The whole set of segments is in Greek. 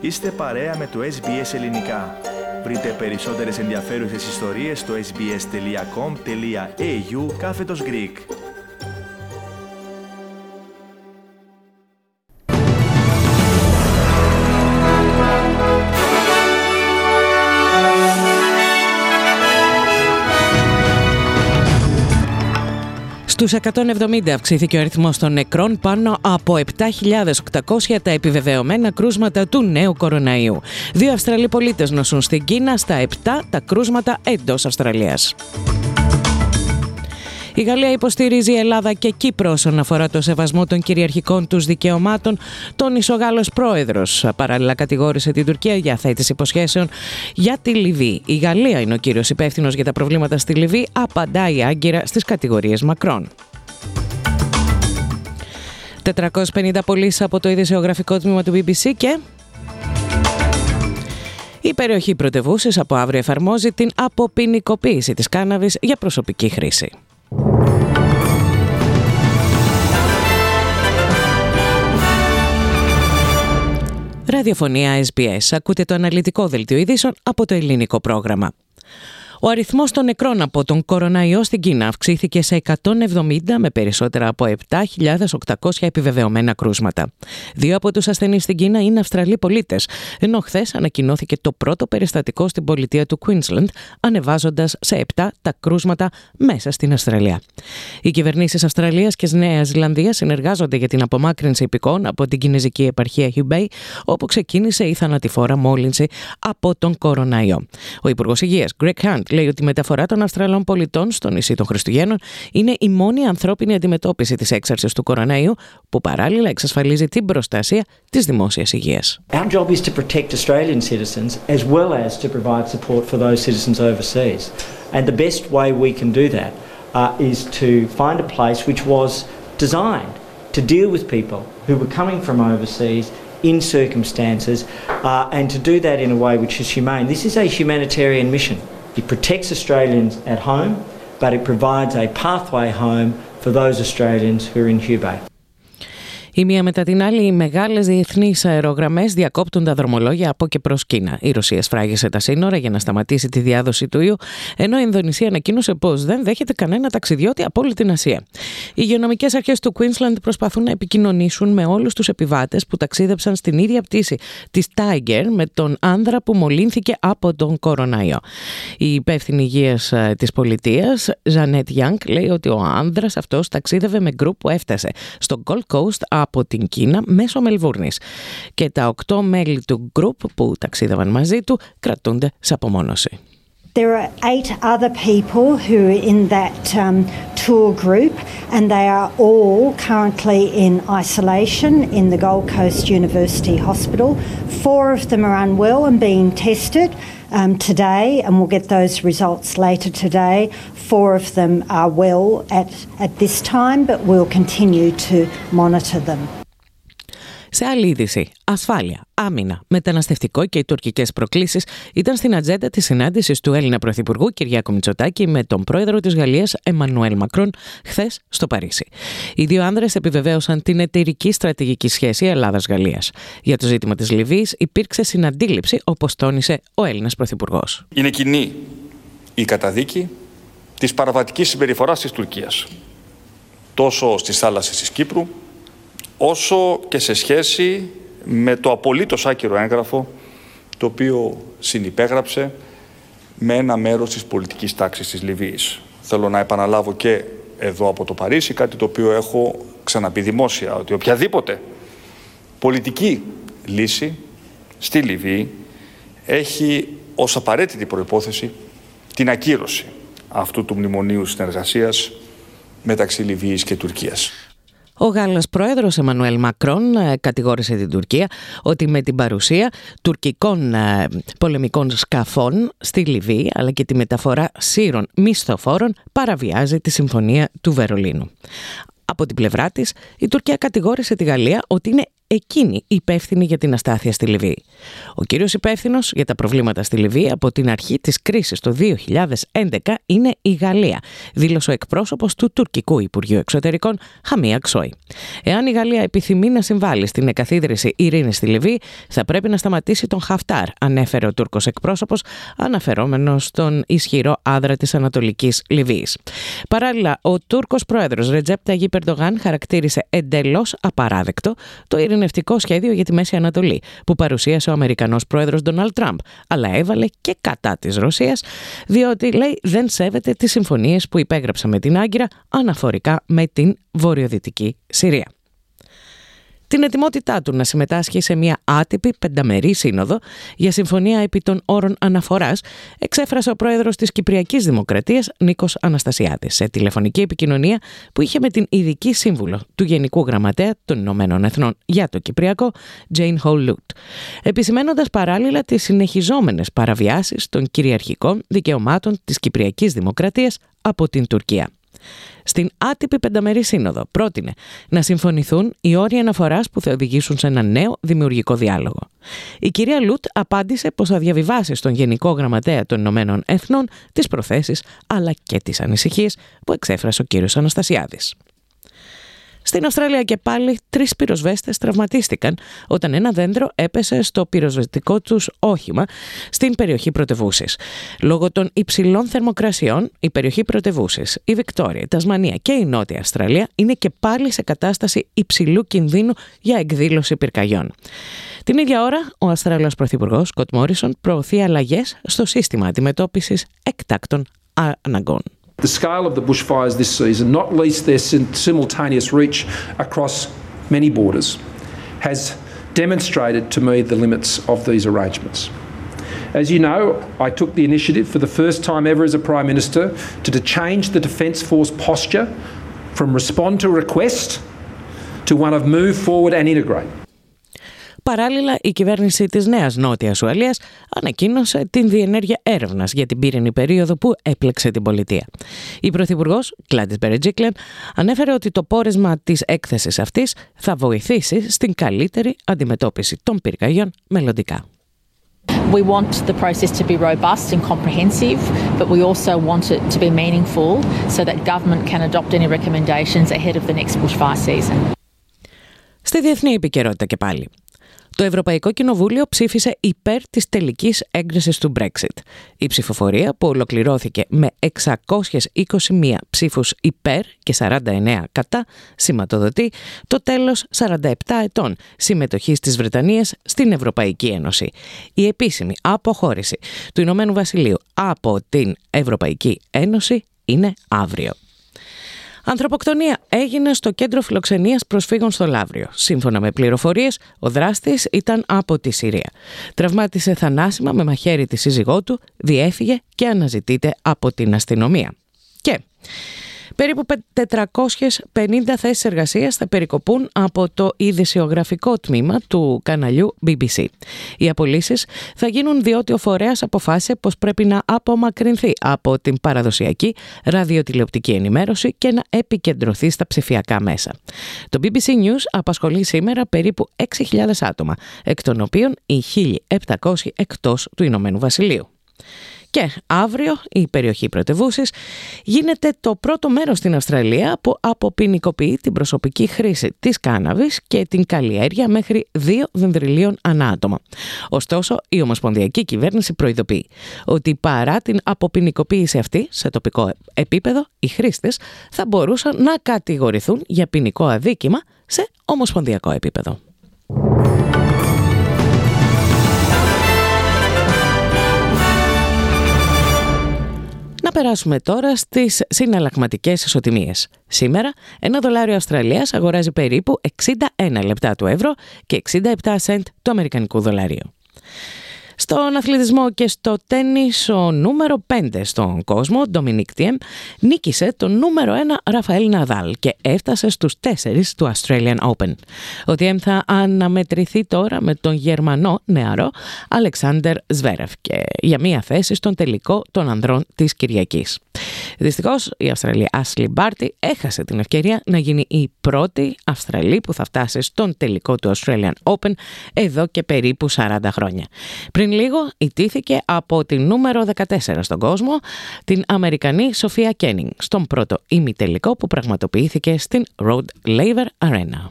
Είστε παρέα με το SBS Ελληνικά. Βρείτε περισσότερες ενδιαφέρουσες ιστορίες στο sbs.com.au/Greek. Στους 170 αυξήθηκε ο αριθμός των νεκρών, πάνω από 7.800 τα επιβεβαιωμένα κρούσματα του νέου κοροναϊού. 2 Αυστραλοί πολίτες νοσούν στην Κίνα, στα 7 τα κρούσματα εντός Αυστραλίας. Η Γαλλία υποστηρίζει Ελλάδα και Κύπρο όσον αφορά το σεβασμό των κυριαρχικών τους δικαιωμάτων. Τόνισε ο Γάλλος πρόεδρος. Παράλληλα κατηγόρησε την Τουρκία για θέτηση υποσχέσεων για τη Λιβύη. Η Γαλλία είναι ο κύριος υπεύθυνος για τα προβλήματα στη Λιβύη, απαντάει άγκυρα στις κατηγορίες Μακρόν. 450 πωλήσεις από το ειδησεογραφικό τμήμα του BBC και... Η περιοχή πρωτευούσης από αύριο εφαρμόζει την αποποινικοποίηση της κάναβης για προσωπική χρήση. Ραδιοφωνία SBS. Ακούτε το αναλυτικό δελτίο ειδήσεων από το ελληνικό πρόγραμμα. Ο αριθμός των νεκρών από τον κοροναϊό στην Κίνα αυξήθηκε σε 170 με περισσότερα από 7.800 επιβεβαιωμένα κρούσματα. 2 από τους ασθενείς στην Κίνα είναι Αυστραλοί πολίτες, ενώ χθες ανακοινώθηκε το πρώτο περιστατικό στην πολιτεία του Queensland, ανεβάζοντας σε 7 τα κρούσματα μέσα στην Αυστραλία. Οι κυβερνήσεις Αυστραλίας και Νέας Ζηλανδίας συνεργάζονται για την απομάκρυνση υπηκών από την κινεζική επαρχία Hubei, όπου ξεκίνησε η θανατηφόρα μόλυνση από τον κοροναϊό. Ο Υπουργός Υγείας, Greg Hunt, λέει ότι η μεταφορά των Αυστραλών πολιτών στο νησί των Χριστουγέννων είναι η μόνη ανθρώπινη αντιμετώπιση της έξαρσης του κοροναϊού, που παράλληλα εξασφαλίζει την προστασία της δημόσιας υγείας. Our job is to protect Australian citizens as well as to provide support for those citizens overseas. And the best way we can do that is to find a place which was designed to deal with people who were coming from overseas in circumstances and to do that in a way which is humane. This is a humanitarian mission. It protects Australians at home, but it provides a pathway home for those Australians who are in Hubei. Η μία μετά την άλλη, οι μεγάλες διεθνείς αερογραμμές διακόπτουν τα δρομολόγια από και προς Κίνα. Η Ρωσία σφράγισε τα σύνορα για να σταματήσει τη διάδοση του ιού, ενώ η Ινδονησία ανακοίνωσε πως δεν δέχεται κανένα ταξιδιώτη από όλη την Ασία. Οι υγειονομικές αρχές του Queensland προσπαθούν να επικοινωνήσουν με όλους τους επιβάτες που ταξίδεψαν στην ίδια πτήση της Tiger με τον άνδρα που μολύνθηκε από τον κοροναϊό. Η υπεύθυνη υγείας της πολιτείας, Janet Young, λέει ότι ο άνδρας αυτός ταξίδευε με γκρουπ που έφτασε στο Gold Coast από την Κίνα μέσω Μελβούρνης, και τα 8 μέλη του γκρουπ που ταξίδευαν μαζί του κρατούνται σε απομόνωση. There are 8 other people who are in that tour group, and they are all currently in isolation in the Gold Coast University Hospital. 4 of them are unwell and being tested today, and we'll get those results later today. 4 of them are well at this time, but we'll continue to monitor them. Σε άλλη είδηση, ασφάλεια, άμυνα, μεταναστευτικό και οι τουρκικές προκλήσεις ήταν στην ατζέντα της συνάντησης του Έλληνα Πρωθυπουργού Κυριάκου Μητσοτάκη με τον πρόεδρο της Γαλλίας Εμμανουέλ Μακρόν χθες στο Παρίσι. Οι 2 άνδρες επιβεβαίωσαν την εταιρική στρατηγική σχέση Ελλάδας-Γαλλίας. Για το ζήτημα της Λιβύης υπήρξε συναντήληψη, όπως τόνισε ο Έλληνας Πρωθυπουργός. Είναι κοινή η καταδίκη της παραβατικής συμπεριφοράς της Τουρκίας, τόσο στις θάλασσες της Κύπρου, όσο και σε σχέση με το απολύτως άκυρο έγγραφο το οποίο συνυπέγραψε με ένα μέρος της πολιτικής τάξης της Λιβύης. Θέλω να επαναλάβω και εδώ από το Παρίσι κάτι το οποίο έχω ξαναπεί δημόσια, ότι οποιαδήποτε πολιτική λύση στη Λιβύη έχει ως απαραίτητη προϋπόθεση την ακύρωση αυτού του μνημονίου συνεργασίας μεταξύ Λιβύης και Τουρκίας. Ο Γάλλος πρόεδρος Εμμανουέλ Μακρόν κατηγόρησε την Τουρκία ότι με την παρουσία τουρκικών πολεμικών σκαφών στη Λιβύη, αλλά και τη μεταφορά σύρων μισθοφόρων, παραβιάζει τη Συμφωνία του Βερολίνου. Από την πλευρά της, η Τουρκία κατηγόρησε τη Γαλλία ότι είναι εκείνοι υπεύθυνοι για την αστάθεια στη Λιβύη. Ο κύριος υπεύθυνος για τα προβλήματα στη Λιβύη από την αρχή της κρίσης το 2011 είναι η Γαλλία, δήλωσε ο εκπρόσωπος του τουρκικού Υπουργείου Εξωτερικών, Χαμί Αξόη. Εάν η Γαλλία επιθυμεί να συμβάλλει στην εκαθίδρυση ειρήνης στη Λιβύη, θα πρέπει να σταματήσει τον Χαφτάρ, ανέφερε ο Τούρκος εκπρόσωπος, αναφερόμενος στον ισχυρό άδρα της Ανατολικής Λιβύης. Παράλληλα, ο Τούρκος πρόεδρος Ρετζέπ Ταγίπ Ερντογάν χαρακτήρισε εντελώς απαράδεκτο το ειρηνευτικό σχέδιο για τη Μέση Ανατολή που παρουσίασε ο Αμερικανός πρόεδρος Ντόναλντ Τραμπ, αλλά έβαλε και κατά της Ρωσίας, διότι, λέει, δεν σέβεται τις συμφωνίες που υπέγραψε με την Άγκυρα αναφορικά με την βορειοδυτική Συρία. Την ετοιμότητά του να συμμετάσχει σε μια άτυπη πενταμερή σύνοδο για συμφωνία επί των όρων αναφοράς εξέφρασε ο πρόεδρος της Κυπριακής Δημοκρατίας Νίκος Αναστασιάδης σε τηλεφωνική επικοινωνία που είχε με την ειδική σύμβουλο του Γενικού Γραμματέα των Ηνωμένων Εθνών για το Κυπριακό, Jane Hall-Lute, επισημαίνοντας παράλληλα τις συνεχιζόμενες παραβιάσεις των κυριαρχικών δικαιωμάτων της Κυπριακής Δημοκρατίας από την Τουρκία. Στην άτυπη πενταμερή σύνοδο πρότεινε να συμφωνηθούν οι όροι αναφοράς που θα οδηγήσουν σε ένα νέο δημιουργικό διάλογο. Η κυρία Λουτ απάντησε πως θα διαβιβάσει στον Γενικό Γραμματέα των Ηνωμένων Εθνών τις προθέσεις αλλά και τις ανησυχίες που εξέφρασε ο κύριος Αναστασιάδης. Στην Αυστραλία και πάλι 3 πυροσβέστες τραυματίστηκαν όταν ένα δέντρο έπεσε στο πυροσβεστικό τους όχημα στην περιοχή πρωτευούσης. Λόγω των υψηλών θερμοκρασιών, η περιοχή πρωτευούσης, η Βικτόρια, η Τασμανία και η Νότια Αυστραλία είναι και πάλι σε κατάσταση υψηλού κινδύνου για εκδήλωση πυρκαγιών. Την ίδια ώρα, ο Αυστραλός Πρωθυπουργός Σκοτ Μόρισον προωθεί αλλαγές στο σύστημα αντιμετώπισης εκτάκτων αναγκών. The scale of the bushfires this season, not least their simultaneous reach across many borders, has demonstrated to me the limits of these arrangements. As you know, I took the initiative for the first time ever as a Prime Minister to change the Defence Force posture from respond to request to one of move forward and integrate. Παράλληλα, η κυβέρνηση της Νέας Νότιας Ουαλίας ανακοίνωσε την διενέργεια έρευνας για την πύρινη περίοδο που έπλεξε την πολιτεία. Η Πρωθυπουργός, Γκλάντις Μπερετζίκλεν, ανέφερε ότι το πόρισμα της έκθεσης αυτής θα βοηθήσει στην καλύτερη αντιμετώπιση των πυρκαγιών μελλοντικά. We want the process to be robust and comprehensive, but we also want it to be meaningful so that government can adopt any recommendations ahead of the next bushfire season. Στη διεθνή επικαιρότητα και πάλι. Το Ευρωπαϊκό Κοινοβούλιο ψήφισε υπέρ της τελικής έγκρισης του Brexit. Η ψηφοφορία, που ολοκληρώθηκε με 621 ψήφους υπέρ και 49 κατά, σηματοδοτεί το τέλος 47 ετών συμμετοχής της Βρετανίας στην Ευρωπαϊκή Ένωση. Η επίσημη αποχώρηση του Ηνωμένου Βασιλείου από την Ευρωπαϊκή Ένωση είναι αύριο. Ανθρωποκτονία έγινε στο κέντρο φιλοξενίας προσφύγων στο Λαύριο. Σύμφωνα με πληροφορίες, ο δράστης ήταν από τη Συρία. Τραυμάτισε θανάσιμα με μαχαίρι τη σύζυγό του, διέφυγε και αναζητείται από την αστυνομία. Και περίπου 450 θέσεις εργασίας θα περικοπούν από το ειδησιογραφικό τμήμα του καναλιού BBC. Οι απολύσεις θα γίνουν διότι ο φορέας αποφάσισε πως πρέπει να απομακρυνθεί από την παραδοσιακή ραδιοτηλεοπτική ενημέρωση και να επικεντρωθεί στα ψηφιακά μέσα. Το BBC News απασχολεί σήμερα περίπου 6.000 άτομα, εκ των οποίων οι 1.700 εκτός του Ηνωμένου Βασιλείου. Και αύριο η περιοχή πρωτευούσης γίνεται το πρώτο μέρος στην Αυστραλία που αποποινικοποιεί την προσωπική χρήση της κάναβης και την καλλιέργεια μέχρι 2 δενδριλίων ανά άτομο. Ωστόσο, η Ομοσπονδιακή Κυβέρνηση προειδοποιεί ότι παρά την αποποινικοποίηση αυτή σε τοπικό επίπεδο, οι χρήστες θα μπορούσαν να κατηγορηθούν για ποινικό αδίκημα σε ομοσπονδιακό επίπεδο. Να περάσουμε τώρα στις συναλλαγματικές ισοτιμίες. Σήμερα, $1 Αυστραλίας αγοράζει περίπου 61 λεπτά του ευρώ και 67 σεντ του αμερικανικού δολαρίου. Στον αθλητισμό και στο τένις, ο νούμερο 5 στον κόσμο, Ντομινίκ Τιέμ, νίκησε τον νούμερο 1 Ραφαέλ Ναδάλ και έφτασε στους 4 του Australian Open. Ο Τιέμ θα αναμετρηθεί τώρα με τον Γερμανό νεαρό Αλεξάντερ Ζβέρεφ και για μία θέση στον τελικό των ανδρών της Κυριακής. Δυστυχώς η Αυστραλία Άσλι Μπάρτι έχασε την ευκαιρία να γίνει η πρώτη Αυστραλή που θα φτάσει στον τελικό του Australian Open εδώ και περίπου 40 χρόνια. Πριν λίγο ιτήθηκε από την νούμερο 14 στον κόσμο, την Αμερικανή Σοφία Κένινγκ, στον πρώτο ημιτελικό που πραγματοποιήθηκε στην Rod Laver Arena.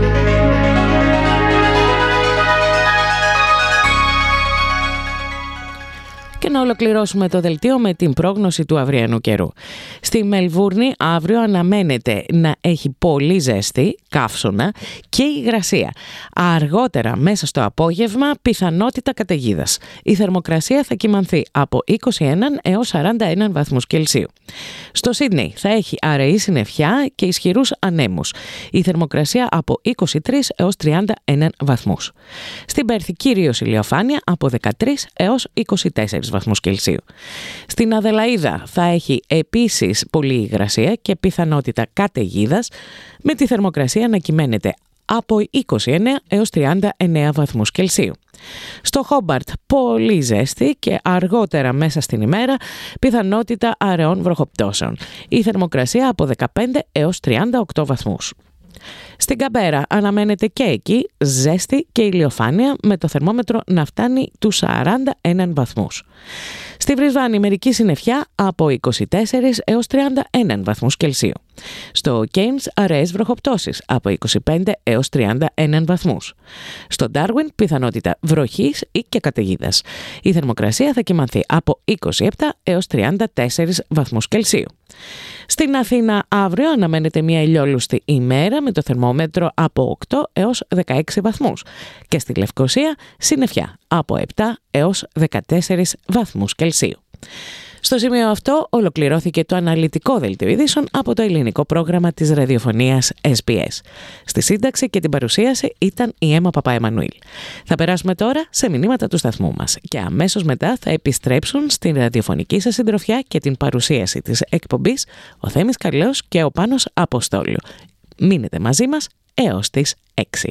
Και να ολοκληρώσουμε το δελτίο με την πρόγνωση του αυριανού καιρού. Στη Μελβούρνη αύριο αναμένεται να έχει πολύ ζέστη, καύσωνα και υγρασία. Αργότερα μέσα στο απόγευμα πιθανότητα καταιγίδας. Η θερμοκρασία θα κυμανθεί από 21 έως 41 βαθμούς Κελσίου. Στο Σίδνεϊ θα έχει αραιή συννεφιά και ισχυρούς ανέμους. Η θερμοκρασία από 23 έως 31 βαθμούς. Στην Πέρθη κυρίως ηλιοφάνεια από 13 έως 24 βαθμούς Κελσίου. Στην Αδελαΐδα θα έχει επίσης πολλή υγρασία και πιθανότητα καταιγίδας, με τη θερμοκρασία να κυμαίνεται από 29 έως 39 βαθμούς Κελσίου. Στο Χόμπαρτ πολύ ζέστη και αργότερα μέσα στην ημέρα πιθανότητα αραιών βροχοπτώσεων. Η θερμοκρασία από 15 έως 38 βαθμούς. Στην Καμπέρα αναμένεται και εκεί ζέστη και ηλιοφάνεια, με το θερμόμετρο να φτάνει τους 41 βαθμούς. Στη Μπρισβάνη μερική συννεφιά από 24 έως 31 βαθμούς Κελσίου. Στο Κέιμς αραιές βροχοπτώσεις από 25 έως 31 βαθμούς. Στο Ντάρουιν πιθανότητα βροχής ή και καταιγίδας. Η θερμοκρασία θα κυμανθεί από 27 έως 34 βαθμούς Κελσίου. Στην Αθήνα αύριο αναμένεται μια ηλιόλουστη ημέρα με το θερμόμετρο από 8 έως 16 βαθμούς και στη Λευκοσία συννεφιά από 7 έως 14 βαθμούς Κελσίου. Στο σημείο αυτό ολοκληρώθηκε το αναλυτικό δελτίο ειδήσεων από το ελληνικό πρόγραμμα της ραδιοφωνίας SBS. Στη σύνταξη και την παρουσίαση ήταν η Έμα Παπαεμμανουήλ. Θα περάσουμε τώρα σε μηνύματα του σταθμού μας και αμέσως μετά θα επιστρέψουν στην ραδιοφωνική σας συντροφιά και την παρουσίαση της εκπομπής ο Θέμης Καρλέος και ο Πάνος Αποστόλου. Μείνετε μαζί μας έως τις 6.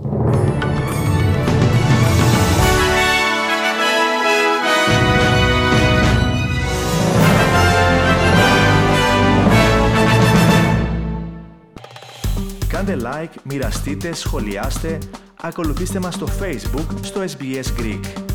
Κάντε like, μοιραστείτε, σχολιάστε, ακολουθήστε μας στο Facebook, στο SBS Greek.